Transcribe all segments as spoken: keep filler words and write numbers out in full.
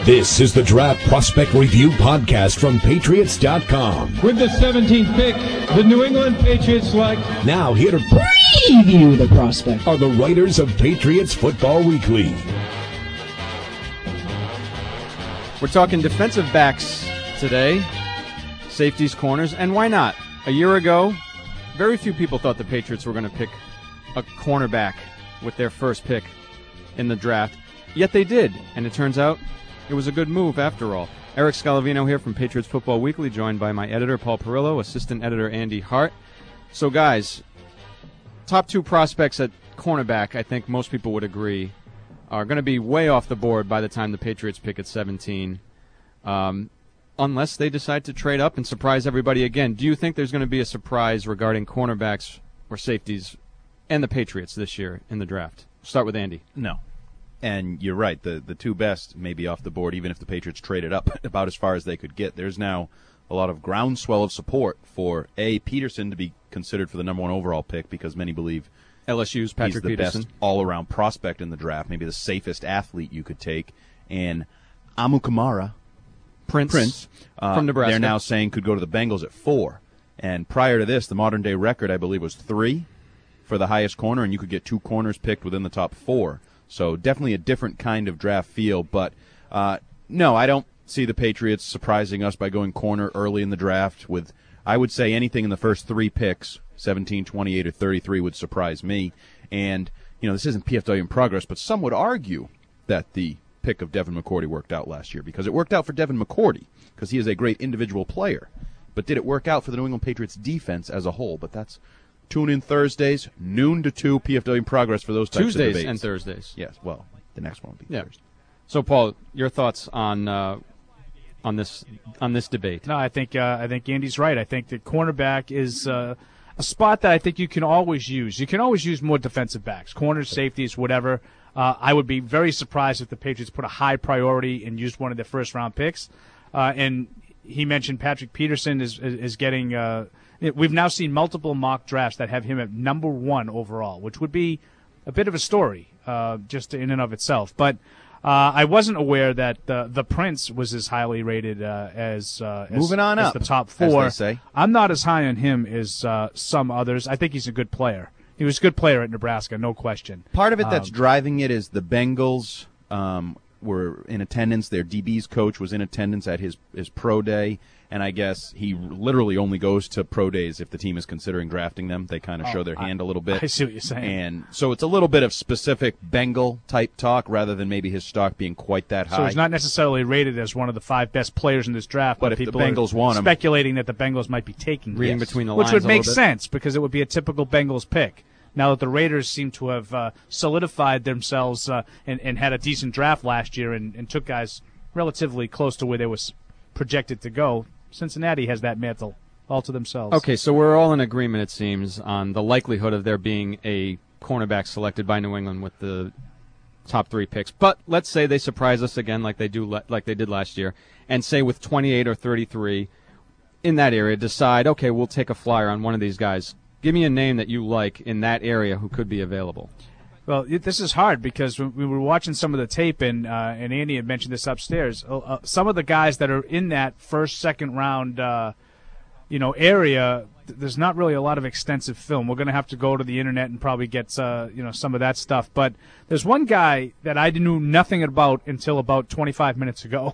This is the Draft Prospect Review Podcast from Patriots dot com. With the seventeenth pick, the New England Patriots select. Now here to preview the prospect are the writers of Patriots Football Weekly. We're talking defensive backs today, safeties, corners, and why not? A year ago, very few people thought the Patriots were going to pick a cornerback with their first pick in the draft. Yet they did, and it turns out it was a good move after all. Eric Scalavino here from Patriots Football Weekly, joined by my editor, Paul Perillo, assistant editor, Andy Hart. So, guys, top two prospects at cornerback, I think most people would agree, are going to be way off the board by the time the Patriots pick at seventeen, um, unless they decide to trade up and surprise everybody again. Do you think there's going to be a surprise regarding cornerbacks or safeties and the Patriots this year in the draft? Start with Andy. No. And you're right, the the two best may be off the board, even if the Patriots traded up about as far as they could get. There's now a lot of groundswell of support for, A, Peterson to be considered for the number one overall pick because many believe L S U's Patrick he's the Peterson. best all-around prospect in the draft, maybe the safest athlete you could take. And Amukamara, Prince, Prince uh, from Nebraska, they're now saying could go to the Bengals at four. And prior to this, the modern-day record, I believe, was three for the highest corner, and you could get two corners picked within the top four. So definitely a different kind of draft feel. But, uh, no, I don't see the Patriots surprising us by going corner early in the draft with, I would say, anything in the first three picks, seventeen, twenty-eight, or thirty-three would surprise me. And, you know, this isn't P F W in progress, but some would argue that the pick of Devin McCourty worked out last year because it worked out for Devin McCourty because he is a great individual player. But did it work out for the New England Patriots defense as a whole? But that's tune in Thursdays, noon to two, P F W in progress for those types Tuesdays of debates. and Thursdays. Yes, well, the next one will be yeah. Thursday. So, Paul, your thoughts on uh, on this on this debate? No, I think uh, I think Andy's right. I think that cornerback is uh, a spot that I think you can always use. You can always use more defensive backs, corners, safeties, whatever. Uh, I would be very surprised if the Patriots put a high priority and used one of their first-round picks. Uh, and he mentioned Patrick Peterson is is, is getting. Uh, we've now seen multiple mock drafts that have him at number one overall, which would be a bit of a story uh, just in and of itself. But uh, I wasn't aware that the the Prince was as highly rated uh, as, uh, as moving on as up the top four. As they say. I'm not as high on him as uh, some others. I think he's a good player. He was a good player at Nebraska, no question. Part of it that's um, driving it is the Bengals um, were in attendance. Their D B's coach was in attendance at his, his pro day, and I guess he literally only goes to pro days if the team is considering drafting them. They kind of oh, show their I, hand a little bit. I see what you're saying. And so it's a little bit of specific Bengal-type talk rather than maybe his stock being quite that high. So he's not necessarily rated as one of the five best players in this draft, but but if the people Bengals are want him, speculating that the Bengals might be taking reading him, between the which lines would a make little bit. sense because it would be a typical Bengals pick. Now that the Raiders seem to have uh, solidified themselves uh, and, and had a decent draft last year and, and took guys relatively close to where they were projected to go, Cincinnati has that mantle all to themselves. Okay, so we're all in agreement, it seems, on the likelihood of there being a cornerback selected by New England with the top three picks. But let's say they surprise us again like they do, like they did last year, and say with twenty-eight or thirty-three in that area, decide, okay, we'll take a flyer on one of these guys. Give me a name that you like in that area who could be available. Well, it, this is hard because when we were watching some of the tape, and uh, and Andy had mentioned this upstairs. Uh, uh, some of the guys that are in that first, second round, uh, you know, area, th- there's not really a lot of extensive film. We're going to have to go to the internet and probably get uh, you know some of that stuff. But there's one guy that I knew nothing about until about twenty-five minutes ago,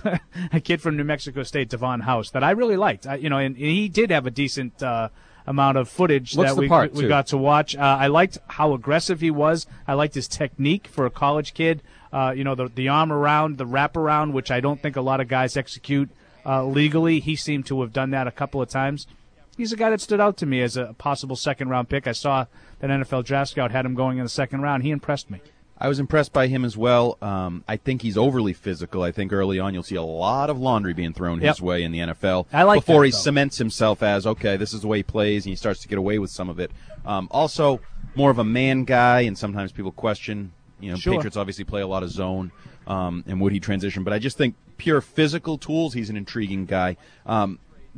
a kid from New Mexico State, Devon House, that I really liked. I, you know, and, and he did have a decent. Uh, amount of footage Looks that the we, part, we too. got to watch. Uh, I liked how aggressive he was. I liked his technique for a college kid. Uh, you know, the, the arm around, the wrap around, which I don't think a lot of guys execute uh, legally. He seemed to have done that a couple of times. He's a guy that stood out to me as a possible second-round pick. I saw that N F L Draft Scout had him going in the second round. He impressed me. I was impressed by him as well. Um, I think he's overly physical. I think early on you'll see a lot of laundry being thrown Yep. his way in the N F L I like before that, he though. cements himself as, okay, this is the way he plays, and he starts to get away with some of it. Um, also, more of a man guy, and sometimes people question, you know, Sure. Patriots obviously play a lot of zone, um, and would he transition? But I just think pure physical tools, he's an intriguing guy. Um, the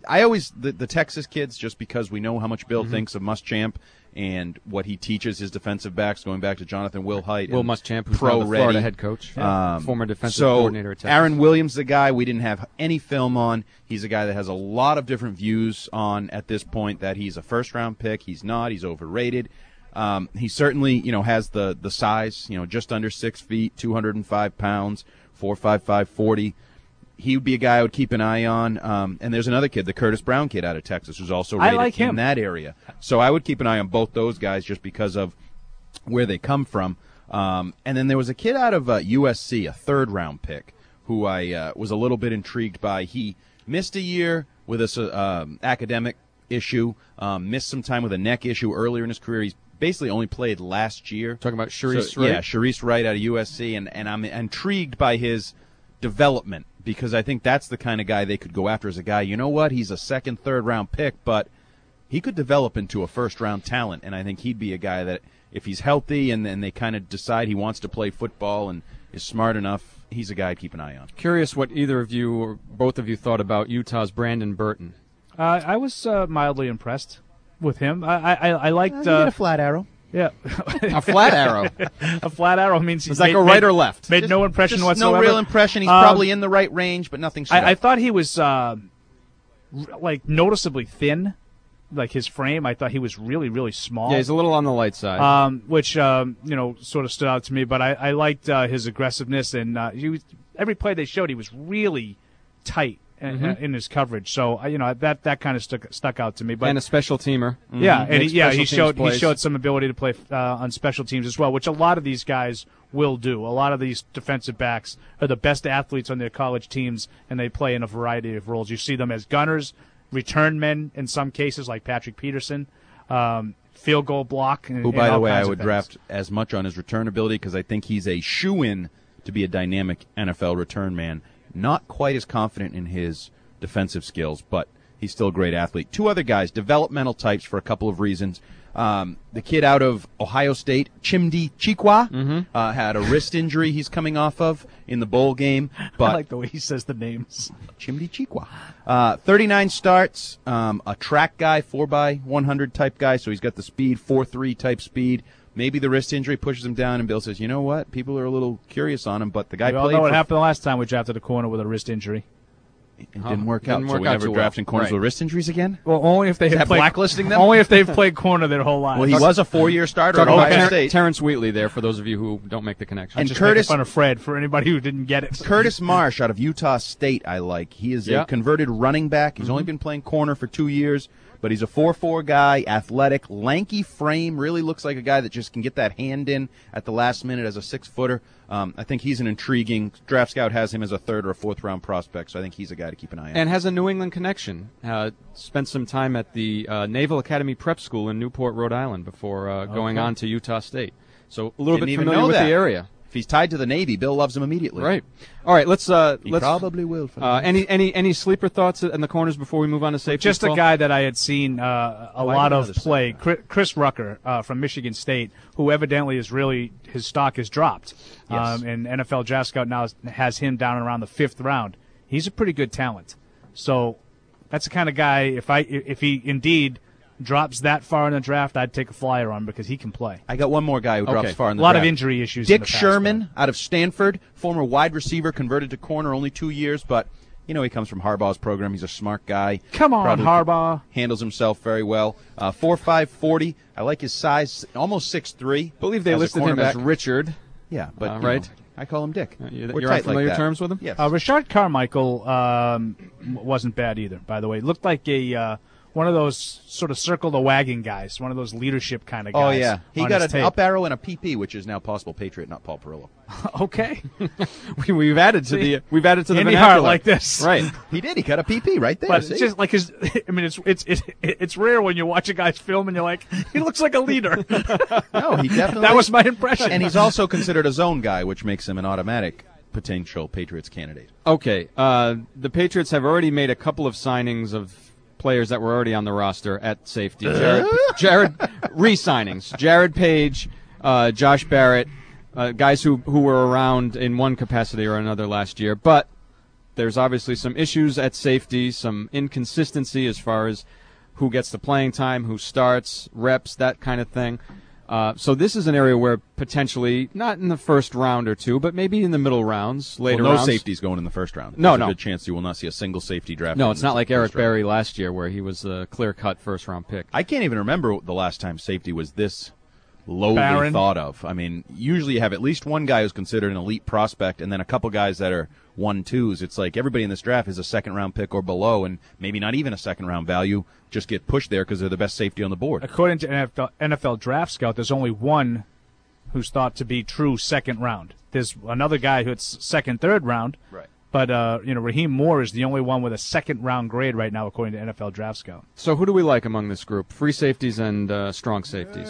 I always the, the Texas kids, just because we know how much Bill Mm-hmm. thinks of Muschamp and what he teaches his defensive backs, going back to Jonathan Wilhite, Will and Muschamp, who's pro now the Florida ready. head coach, Um, former defensive so coordinator at Texas. Aaron Williams, the guy we didn't have any film on. He's a guy that has a lot of different views on at this point, that he's a first-round pick. He's not. He's overrated. Um, he certainly, you know, has the, the size, you know, just under six feet, two hundred five pounds, four five five, forty. He would be a guy I would keep an eye on. Um, and there's another kid, the Curtis Brown kid out of Texas, who's also I rated like in him. that area. So I would keep an eye on both those guys just because of where they come from. Um, and then there was a kid out of uh, U S C, a third-round pick, who I uh, was a little bit intrigued by. He missed a year with a um, academic issue, um, missed some time with a neck issue earlier in his career. He's basically only played last year. Talking about Sharice So, Wright? Yeah, Sharice Wright out of U S C, and, and I'm intrigued by his development because I think that's the kind of guy they could go after as a guy. You know what? He's a second, third-round pick, but he could develop into a first-round talent, and I think he'd be a guy that if he's healthy and then they kind of decide he wants to play football and is smart enough, he's a guy I'd keep an eye on. Curious what either of you or both of you thought about Utah's Brandon Burton. Uh, I was uh, mildly impressed with him. I I, I liked uh, flat arrow. yeah. A flat arrow. A flat arrow means he's Does that made, go right made, or left? Made no impression Just whatsoever. no real impression. He's Um, probably in the right range, but nothing struck. I, I thought he was uh, r- like noticeably thin, like his frame. I thought he was really really small. Yeah, he's a little on the light side. um, which um, you know sort of stood out to me. But I, I liked uh, his aggressiveness, and uh, he was, every play they showed, he was really tight in, Mm-hmm. in his coverage. So uh, you know that that kind of stuck stuck out to me. But and a special teamer. yeah, and he, Makes yeah, special he teams showed he plays. showed some ability to play uh, on special teams as well, which a lot of these guys will do. A lot of these defensive backs are the best athletes on their college teams, and they play in a variety of roles. You see them as gunners, return men in some cases, like Patrick Peterson, um, field goal block. And, Who, and by the all way, I kinds of would things. draft as much on his return ability because I think he's a shoo-in to be a dynamic N F L return man. Not quite as confident in his defensive skills, but he's still a great athlete. Two other guys, developmental types for a couple of reasons. Um, the kid out of Ohio State, Chimdi Chikwa, Mm-hmm. uh, had a wrist injury he's coming off of in the bowl game. But I like the way he says the names. Chimdi Chikwa. Uh, thirty-nine starts, um, a track guy, four by one hundred type guy, so he's got the speed, four three type speed. Maybe the wrist injury pushes him down, and Bill says, you know what? People are a little curious on him, but the guy We all played know what for happened the last time we drafted a corner with a wrist injury. It didn't work Didn't out. work so we out never too well. drafting corners Right. with wrist injuries again? Well, only if they have that played, blacklisting them? Only if they've played corner their whole lives. Well, he was a four-year starter Talk at about Ohio Ter- State. Terrence Wheatley there, for those of you who don't make the connection. And Just Curtis- making fun of Fred for anybody who didn't get it. Curtis Marsh out of Utah State, I like. He is Yeah. a converted running back. He's only been playing corner for two years, but he's a four four guy, athletic, lanky frame, really looks like a guy that just can get that hand in at the last minute as a six-footer. Um, I think he's an intriguing – Draft Scout has him as a third or a fourth-round prospect, so I think he's a guy to keep an eye on. And has a New England connection. Uh, spent some time at the uh, Naval Academy Prep School in Newport, Rhode Island, before uh, going on to Utah State. So a little Didn't bit even familiar know with that. the area. If he's tied to the Navy, Bill loves him immediately. Right. All right. Let's. Uh, He let's probably will. For uh, the- any any any sleeper thoughts in the corners before we move on to safety? Just a Paul? guy that I had seen uh, a Oh, I lot didn't of know this play, stuff. Chris, Chris Rucker uh, from Michigan State, who evidently is really his stock has dropped. Yes. Um, and N F L Draft Scout now has him down around the fifth round. He's a pretty good talent. So that's the kind of guy. If I if he indeed drops that far in the draft, I'd take a flyer on because he can play. I got one more guy who drops Okay. far in A the lot draft. of injury issues. in Dick the past, Sherman out of Stanford, former wide receiver, converted to corner, only two years, but you know he comes from Harbaugh's program. He's a smart guy. Come on, Probably Harbaugh. handles himself very well. Uh, four five, forty. I like his size, almost six three. I believe they as a listed him as cornerback. Richard. Yeah, but Uh, you right. know, I call him Dick. Uh, you- We're you're on tight like familiar that. terms with him? Yes. Uh, Rashard Carmichael um, wasn't bad either, by the way. Looked like a uh, one of those sort of circle the wagon guys, one of those leadership kind of oh guys. yeah, he on got his an tape. up arrow and a P P, which is now possible Patriot, not Paul Perillo. Okay. we, we've added to the we've added to the Indy vernacular. Hart like this. Right. He did. He got a P P right there. But see? it's just like his. I mean, it's it's it's it's rare when you watch a guy's film and you're like, he looks like a leader. no, he definitely. That was my impression. And he's also considered a zone guy, which makes him an automatic potential Patriots candidate. Okay. Uh, the Patriots have already made a couple of signings of players that were already on the roster at safety. Jared, Jared re-signings. Jared Page, uh, Josh Barrett, uh, guys who, who were around in one capacity or another last year. But there's obviously some issues at safety, some inconsistency as far as who gets the playing time, who starts, reps, that kind of thing. Uh, so this is an area where potentially, not in the first round or two, but maybe in the middle rounds, later well, no rounds. safeties going in the first round. No, There's no. a good chance you will not see a single safety draft. No, it's not like Eric Berry last year where he was a clear-cut first-round pick. I can't even remember the last time safety was this lowly Barron. thought of. I mean, usually you have at least one guy who's considered an elite prospect and then a couple guys that are one-twos. It's like everybody in this draft is a second-round pick or below, and maybe not even a second-round value, just get pushed there because they're the best safety on the board. According to N F L, N F L Draft Scout, there's only one who's thought to be true second round. There's another guy who's second, third round. Right. But, uh, you know, Raheem Moore is the only one with a second-round grade right now, according to N F L Draft Scout. So who do we like among this group? Free safeties and uh, strong safeties?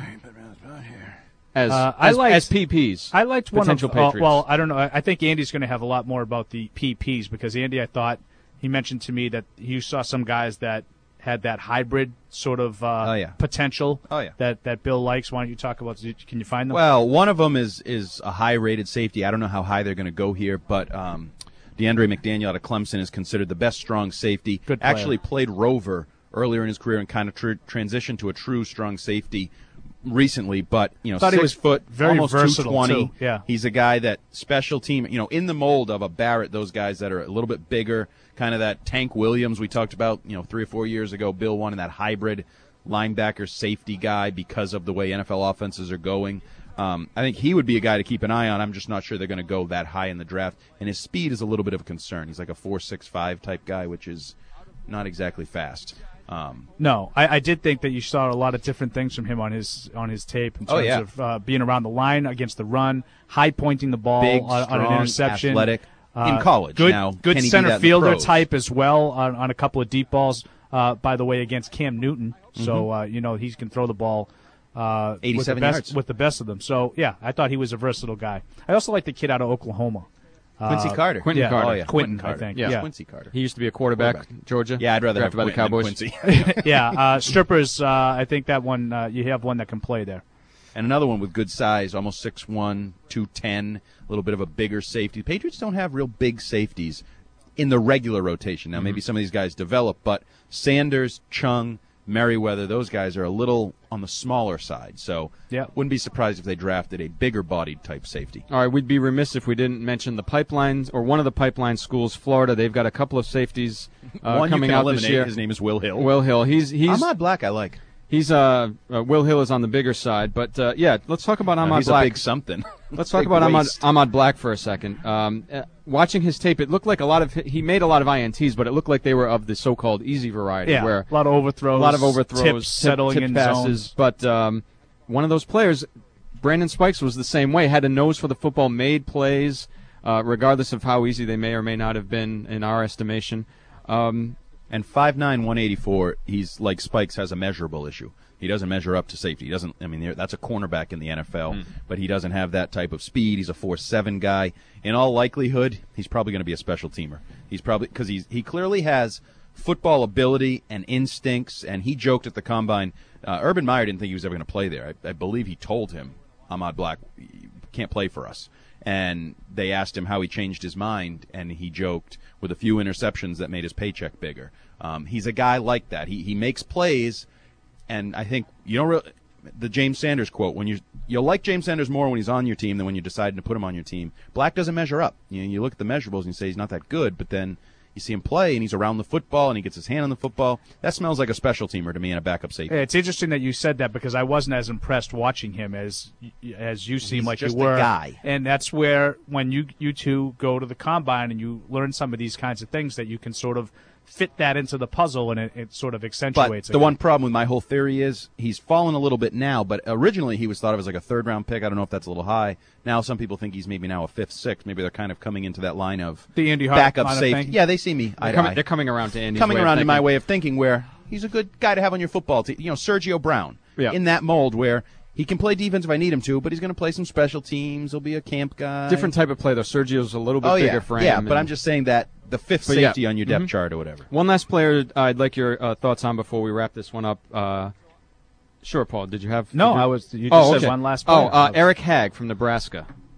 As, Uh, I as, liked- as P Ps. I liked one Potential of uh, Patriots. well, I don't know. I I think Andy's going to have a lot more about the P Ps because Andy, I thought he mentioned to me that you saw some guys that had that hybrid sort of uh, Oh, yeah. potential. Oh, yeah. That that Bill likes. Why don't you talk about? Can you find them? Well, one of them is is a high-rated safety. I don't know how high they're going to go here, but um, DeAndre McDaniel out of Clemson is considered the best strong safety. Good player. Actually played rover earlier in his career and kind of tr- transitioned to a true strong safety recently, but you know, Thought six he was foot, very almost versatile, two twenty. too. Yeah. He's a guy that special team, you know, in the mold of a Barrett, those guys that are a little bit bigger, kind of that Tank Williams we talked about, you know, three or four years ago. Bill wanted that hybrid linebacker safety guy because of the way N F L offenses are going. Um, I think he would be a guy to keep an eye on. I'm just not sure they're going to go that high in the draft, and his speed is a little bit of a concern. He's like a four six five type guy, which is not exactly fast. Um, No, I, I did think that you saw a lot of different things from him on his on his tape in terms Oh, yeah. of uh, being around the line against the run, high pointing the ball Big, on, on an strong, interception, athletic. In Uh, college. good, Now, good can he do center that in the fielder pros? type as well on, on a couple of deep balls. Uh, by the way, against Cam Newton, so Mm-hmm. uh, you know he can throw the ball. Uh, with the eighty-seven best, yards. with the best of them. So yeah, I thought he was a versatile guy. I also like the kid out of Oklahoma. Quincy Uh, Carter. Quentin yeah, Carter. Oh, yeah. Quentin, Carter. I think. Yeah. Yeah, Quincy Carter. He used to be a quarterback, Quarterback. Georgia. Yeah, I'd rather have drafted by the Quentin Cowboys. than Quincy. yeah. Uh, strippers. Uh, I think that one. Uh, you have one that can play there. And another one with good size, almost six one, two ten, a little bit of a bigger safety. The Patriots don't have real big safeties in the regular rotation. Now, maybe some of these guys develop, but Sanders, Chung, Merriweather, those guys are a little on the smaller side. So Yeah. wouldn't be surprised if they drafted a bigger-bodied type safety. All right, we'd be remiss if we didn't mention the pipelines, or one of the pipeline schools, Florida. They've got a couple of safeties uh, one coming you can out eliminate. this year. His name is Will Hill. Will Hill. He's he's Ahmad Black I like. he's uh, uh Will Hill is on the bigger side, but uh, yeah, let's talk about No, Ahmad he's Black. a big something. Let's talk Big about Ahmad, waist. Ahmad Black for a second. Um, uh, watching his tape, it looked like a lot of he made a lot of I N Ts, but it looked like they were of the so-called easy variety, Yeah, where a lot of overthrows, a lot of overthrows, tips, tip- settling tip in passes. zones. But um, one of those players, Brandon Spikes, was the same way. Had a nose for the football, made plays, uh, regardless of how easy they may or may not have been in our estimation. Um, And five nine, one eighty-four, he's like Spikes has a measurable issue. He doesn't measure up to safety. He doesn't. I mean, that's a cornerback in the N F L, Hmm. but he doesn't have that type of speed. He's a four seven guy. In all likelihood, he's probably going to be a special teamer. He's probably because he's he clearly has football ability and instincts. And he joked at the combine. Uh, Urban Meyer didn't think he was ever going to play there. I, I believe he told him, Ahmad Black, you can't play for us. And they asked him how he changed his mind, and he joked with a few interceptions that made his paycheck bigger. Um, he's a guy like that. He he makes plays. And I think you don't really, the James Sanders quote, when you you'll like James Sanders more when he's on your team than when you're deciding to put him on your team. Black doesn't measure up. You know, you look at the measurables and you say he's not that good, but then you see him play and he's around the football and he gets his hand on the football. That smells like a special teamer to me and a backup safety. Yeah, it's interesting that you said that because I wasn't as impressed watching him as as you seem He's like just you a were. guy. And that's where when you you two go to the combine and you learn some of these kinds of things that you can sort of fit that into the puzzle and it, it sort of But accentuates the it. one problem with my whole theory is he's fallen a little bit now, but originally he was thought of as like a third-round pick. I don't know if that's a little high. Now some people think he's maybe now a fifth, sixth. Maybe they're kind of coming into that line of The Andy Hart backup line of safety. thing? Yeah, they see me. eye they're, to coming, eye. they're coming around to Andy's coming way of around to my thinking. way of thinking where he's a good guy to have on your football team. You know, Sergio Brown Yeah. in that mold where he can play defense if I need him to, but he's going to play some special teams. He'll be a camp guy. Different type of play, though. Sergio's a little bit oh, bigger yeah. frame. Yeah, but and- I'm just saying that the fifth But yeah. safety on your depth Mhm. chart or whatever. One last player I'd like your uh, thoughts on before we wrap this one up. Uh, sure, Paul, did you have? No, did you- I was. You just oh, said okay. one last Oh, player. uh, Eric Hagg from Nebraska.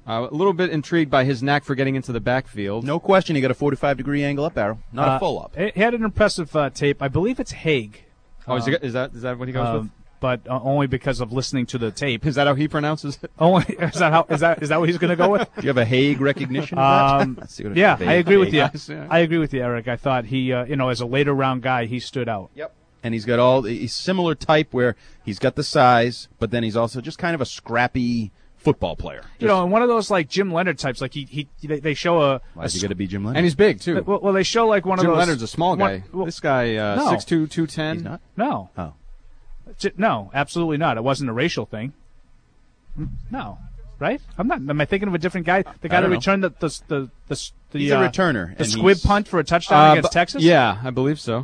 Uh, a little bit intrigued by his knack for getting into the backfield. No question, he got a forty-five degree angle up arrow, not Uh, a full up. He had an impressive uh, tape. I believe it's Haig. Oh, is, Um, it, is that is that what he goes um, but uh, only because of listening to the tape. with? Is that how he pronounces it? Only is that how is that is that what he's going to go with? Do you have a Haig recognition of Um, that? Let's see what it- yeah, Haig. I agree with you. Yes, yeah. I agree with you, Eric. I thought he, uh, you know, as a later round guy, he stood out. Yep. And he's got all he's similar type where he's got the size, but then he's also just kind of a scrappy football player. You know, and one of those like Jim Leonard types. Like he, he they, they show a. Why a is he going to be Jim Leonard? And he's big too. well, well, they show like one Jim of those. Leonard's a small guy. one- well, this guy, uh, No. six two, two ten. He's not. no, Oh, J- no, absolutely not. It wasn't a racial thing. No, right? I'm not. Am I thinking of a different guy? The guy I that don't know. returned the the the the, the he's uh, a returner. the and squib he's- punt for a touchdown Uh, against but- Texas. Yeah, I believe so.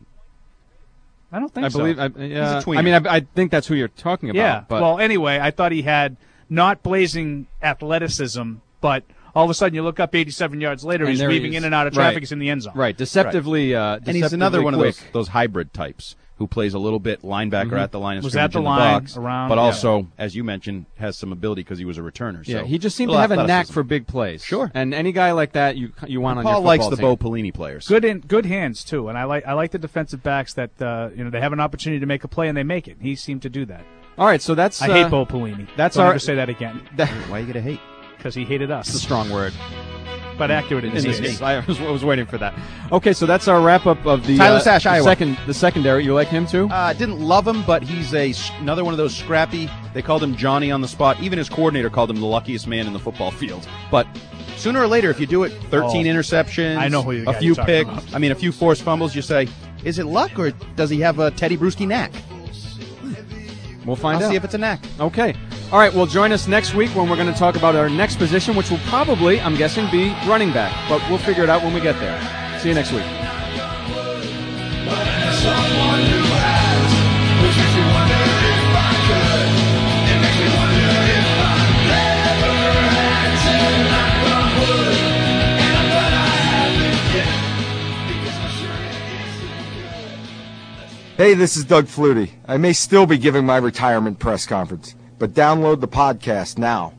I don't think I so. believe. I, yeah, a tweener. I mean, I, I think that's who you're talking about. Yeah. But Well, anyway, I thought he had not blazing athleticism, but all of a sudden you look up eighty-seven yards later, And he's there he weaving is. in and out of traffic. Right. He's in the end zone. right, deceptively. Uh, and he's another deceptively one of quick. those those hybrid types who plays a little bit linebacker at the line of Was scrimmage at the in line, the box, around, but yeah. also, as you mentioned, has some ability because he was a returner. Yeah, so he just seemed to little have a knack athleticism. for big plays. Sure. And any guy like that, you you want on your Paul football likes the team. Bo Pelini players. Good in good hands too, and I like I like the defensive backs that uh, you know they have an opportunity to make a play and they make it. He seemed to do that. All right, so that's. I uh, hate Bo Pelini. that's Don't our- ever say that again that- Why you gonna hate? because he hated us. That's a strong word. but accurate in In his this case. case, I was, I was waiting for that. Okay, so that's our wrap up of the Tyler uh, Sash, the Iowa. second the secondary. You like him too? Uh, didn't love him, but he's a another one of those scrappy. They called him Johnny on the spot. Even his coordinator called him the luckiest man in the football field. But sooner or later, if you do it, thirteen Oh, interceptions, I know who the a guy few you're talking picks. about. I mean, a few forced fumbles. You say, is it luck or does he have a Teddy Bruschi knack? We'll find I'll out. see if it's a knack. Okay. All right, well, join us next week when we're going to talk about our next position, which will probably, I'm guessing, be running back. But we'll figure it out when we get there. See you next week. Hey, this is Doug Flutie. I may still be giving my retirement press conference, but download the podcast now.